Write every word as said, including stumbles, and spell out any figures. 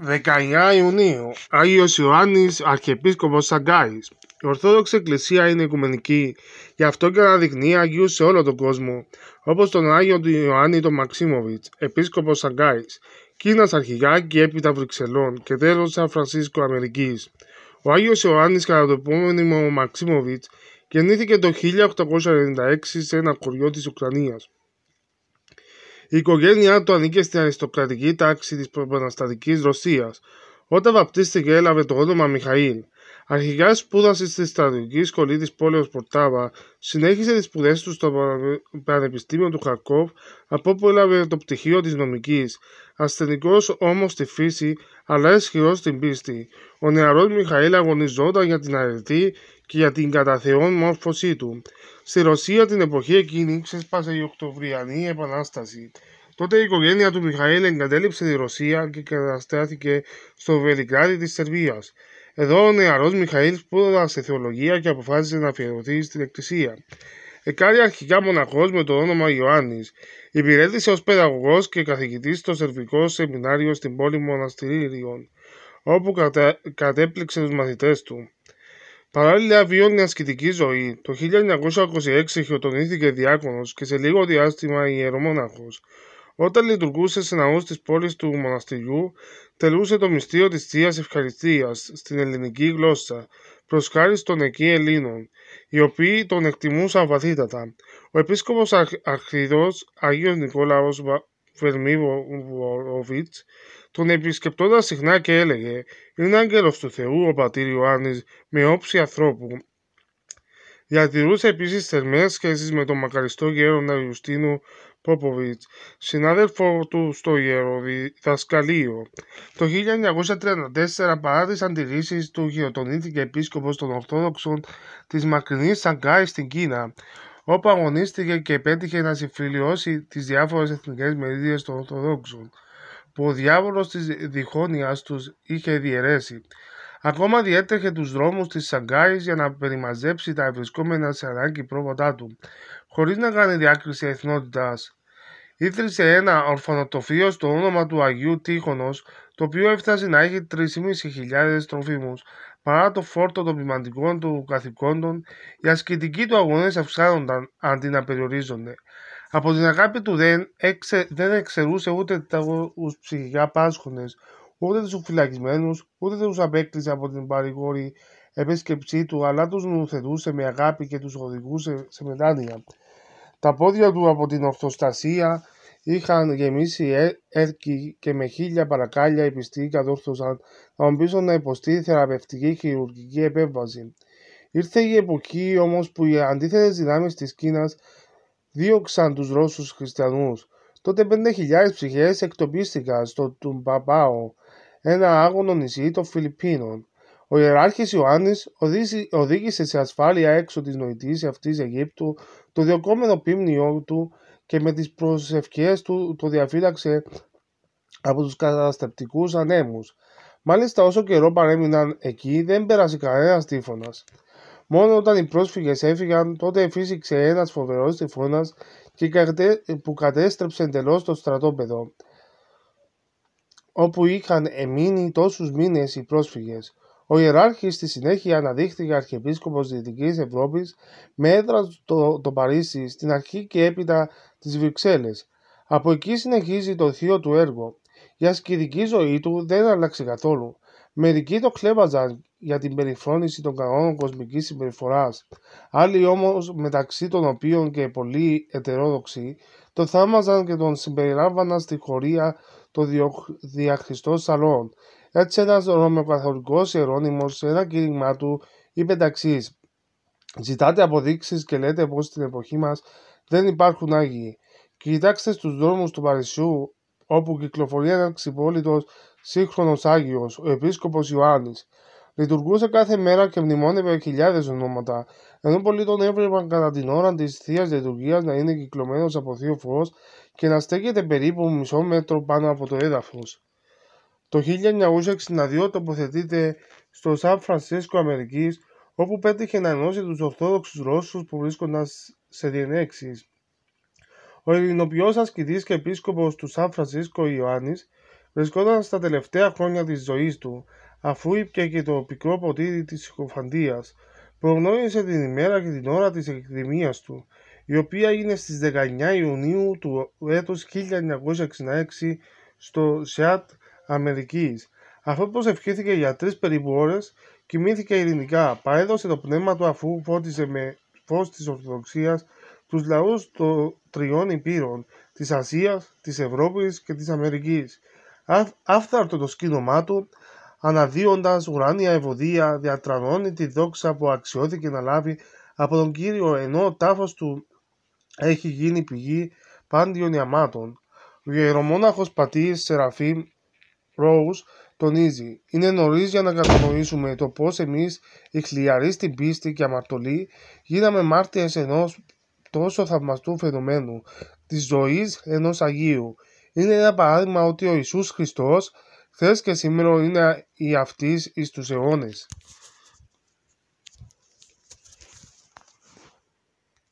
δεκαεννέα Ιουνίου, Άγιος Ιωάννης, Αρχιεπίσκοπος Σαγκάης. Η Ορθόδοξη Εκκλησία είναι οικουμενική, γι' αυτό και αναδεικνύει Αγίους σε όλο τον κόσμο, όπως τον Άγιο του Ιωάννη τον Μαξίμοβιτς, Επίσκοπος Σαγκάης, Κίνας αρχηγά και έπειτα Βρυξελών και τέλος Σαν Φρανσίσκο Αμερικής. Ο Άγιος Ιωάννης, κατά το επώνυμο Μαξίμοβιτς, γεννήθηκε το χίλια οκτακόσια ενενήντα έξι σε ένα χωριό της Ουκρανίας. Η οικογένειά του ανήκε στην αριστοκρατική τάξη της προπαναστατικής Ρωσίας. Όταν βαπτίστηκε έλαβε το όνομα Μιχαήλ. Αρχικά σπούδασε στη στρατιωτική σχολή της πόλεως Πορτάβα, συνέχισε τις σπουδές του στο Πανεπιστήμιο του Χαρκόβ, από όπου έλαβε το πτυχίο της νομικής. Ασθενικός όμως στη φύση, αλλά ισχυρός στην πίστη, ο νεαρός Μιχαήλ αγωνιζόταν για την αρετή και για την κατά Θεόν μόρφωσή του. Στη Ρωσία την εποχή εκείνη ξέσπασε η Οκτωβριανή Επανάσταση. Τότε η οικογένεια του Μιχαήλ εγκατέλειψε τη Ρωσία και καταστάθηκε στο Βελιγράδι της Σερβίας. Εδώ ο νεαρός Μιχαήλ σπούδασε θεολογία και αποφάσισε να αφιερωθεί στην Εκκλησία. Εκάρη αρχικά μοναχός με το όνομα Ιωάννης. Υπηρέτησε ως παιδαγωγός και καθηγητής στο Σερβικό Σεμινάριο στην πόλη Μοναστηρίων, όπου κατε... κατέπληξε τους μαθητές του. Παράλληλα βίωνε ασκητική ζωή. Το χίλια εννιακόσια είκοσι έξι χιωτονήθηκε διάκονος και σε λίγο διάστημα ιερομόναχος. Όταν λειτουργούσε σε ναούς της πόλης του μοναστηριού, τελούσε το μυστήριο της Θείας Ευχαριστίας στην ελληνική γλώσσα, προς χάρη των εκεί Ελλήνων, οι οποίοι τον εκτιμούσαν βαθύτατα. Ο επίσκοπος Αρχίδος Άγιος Νικόλαος Βερμίβοβιτς τον επισκεπτόταν συχνά και έλεγε «Είναι άγγελος του Θεού ο πατήρ Ιωάννης με όψη ανθρώπου». Διατηρούσε επίσης θερμές σχέσεις με τον μακαριστό γέροντα Ιουστίνο Πόποβιτς, συνάδελφο του στο ιεροδιδασκαλείο. Το χίλια εννιακόσια τριάντα τέσσερα, παρά τις αντιρρήσεις του, χειροτονήθηκε επίσκοπος των Ορθόδοξων της μακρινής Σαγκάη στην Κίνα, όπου αγωνίστηκε και πέτυχε να συμφιλιώσει τις διάφορες εθνικές μερίδες των Ορθοδόξων, που ο διάβολος της διχόνοιας τους είχε διαιρέσει. Ακόμα διέτρεχε τους δρόμους της Σαγκάης για να περιμαζέψει τα ευρισκόμενα σε ανάγκη πρόβατά του, χωρίς να κάνει διάκριση εθνότητας. Ίδρυσε ένα ορφανοτροφείο στο όνομα του Αγίου Τύχωνος, το οποίο έφτασε να έχει τρεις χιλιάδες πεντακόσιους τροφίμους. Παρά το φόρτο των ποιμαντικών του καθηκόντων, οι ασκητικοί του αγώνες αυξάνονταν αντί να περιορίζονται. Από την αγάπη του δεν, εξε, δεν εξαιρούσε ούτε τους ψυχικά πάσχονες, ούτε τους φυλακισμένους, ούτε τους απέκλεισε από την παρηγόρη επίσκεψή του, αλλά τους νουθετούσε με αγάπη και τους οδηγούσε σε μετάνοια. Τα πόδια του από την ορθοστασία είχαν γεμίσει έρκη και με χίλια παρακάλια οι πιστοί κατόρθωσαν να τον πείσουν να υποστεί θεραπευτική χειρουργική επέμβαση. Ήρθε η εποχή όμως που οι αντίθετες δυνάμεις της Κίνας δίωξαν τους Ρώσους χριστιανούς. Τότε πέντε χιλιάδες ψυχές εκτοπίστηκαν στο Τουμπαπάο, ένα άγωνο νησί των Φιλιππίνων. Ο ιεράρχης Ιωάννης οδήγησε σε ασφάλεια έξω της νοητής αυτής Αιγύπτου το διωκόμενο πίμνιό του και με τις προσευχές του το διαφύλαξε από τους καταστρεπτικούς ανέμους. Μάλιστα όσο καιρό παρέμειναν εκεί δεν πέρασε κανένας τύφωνας. Μόνο όταν οι πρόσφυγες έφυγαν, τότε εφύσηξε ένας φοβερός τυφώνας που κατέστρεψε εντελώς το στρατόπεδο, όπου είχαν εμείνει τόσους μήνες οι πρόσφυγες. Ο ιεράρχης στη συνέχεια αναδείχθηκε αρχιεπίσκοπος Δυτικής Ευρώπης με έδρα το, το Παρίσι, στην αρχή και έπειτα τις Βρυξέλλες. Από εκεί συνεχίζει το θείο του έργο. Η ασκητική ζωή του δεν άλλαξε καθόλου. Μερικοί το χλέβαζαν για την περιφρόνηση των κανόνων κοσμικής συμπεριφοράς. Άλλοι όμως, μεταξύ των οποίων και πολλοί ετερόδοξοι, το θαύμαζαν και τον συμπεριλάμβαναν στη χωρία των διαχριστών σαλών. Έτσι ένας ρωμαιοκαθολικός ιερώνυμος σε ένα κήρυγμά του είπε ταξής: «Ζητάτε αποδείξεις και λέτε πως στην εποχή μας δεν υπάρχουν Άγιοι. Κοιτάξτε στους δρόμους του Παρισιού, όπου κυκλοφορεί ένας ξυπόλυτος σύγχρονος Άγιος, ο Επίσκοπος Ιωάννης. Λειτουργούσε κάθε μέρα και μνημόνευε χιλιάδες ονόματα, ενώ πολλοί τον έβλεπαν κατά την ώρα της Θείας Λειτουργίας να είναι κυκλωμένος από θείο φως και να στέκεται περίπου μισό μέτρο πάνω από το έδαφος». Το χίλια εννιακόσια εξήντα δύο τοποθετείται στο Σαν Φρανσίσκο Αμερικής, όπου πέτυχε να ενώσει τους Ορθόδοξους Ρώσους που βρίσκονταν σε διενέξεις. Ο ελληνοποιός ασκητής και επίσκοπος του Σαν Φρανσίσκο Ιωάννης βρισκόταν στα τελευταία χρόνια της ζωής του, αφού ήπια και το πικρό ποτήρι της συκοφαντίας. Προγνώρισε την ημέρα και την ώρα της εκδημίας του, η οποία έγινε στις δεκαεννιά Ιουνίου του έτους χίλια εννιακόσια εξήντα έξι στο Σεάτ Αμερικής. Αφού προσευχήθηκε για τρεις περίπου ώρες, κοιμήθηκε ειρηνικά, παρέδωσε το πνεύμα του αφού φώτισε με φως της Ορθοδοξίας τους λαούς των τριών υπήρων, της Ασίας, της Ευρώπης και της Αμερικής. Άφθαρτο το σκήνωμά του, αναδύοντας ουράνια ευωδία, διατρανώνει τη δόξα που αξιώθηκε να λάβει από τον Κύριο, ενώ ο τάφος του έχει γίνει πηγή πάντιων ιαμάτων. Ο ιερομόναχος πατήρ Σεραφείμ Ρόους τονίζει: είναι νωρίς για να κατανοήσουμε το πώς εμείς, οι χλιαροί στην πίστη και αμαρτωλοί, γίναμε μάρτυρες ενός τόσο θαυμαστού φαινομένου, της ζωής ενός Αγίου. Είναι ένα παράδειγμα ότι ο Ιησούς Χριστός, χθες και σήμερα, είναι η αυτής εις τους αιώνες.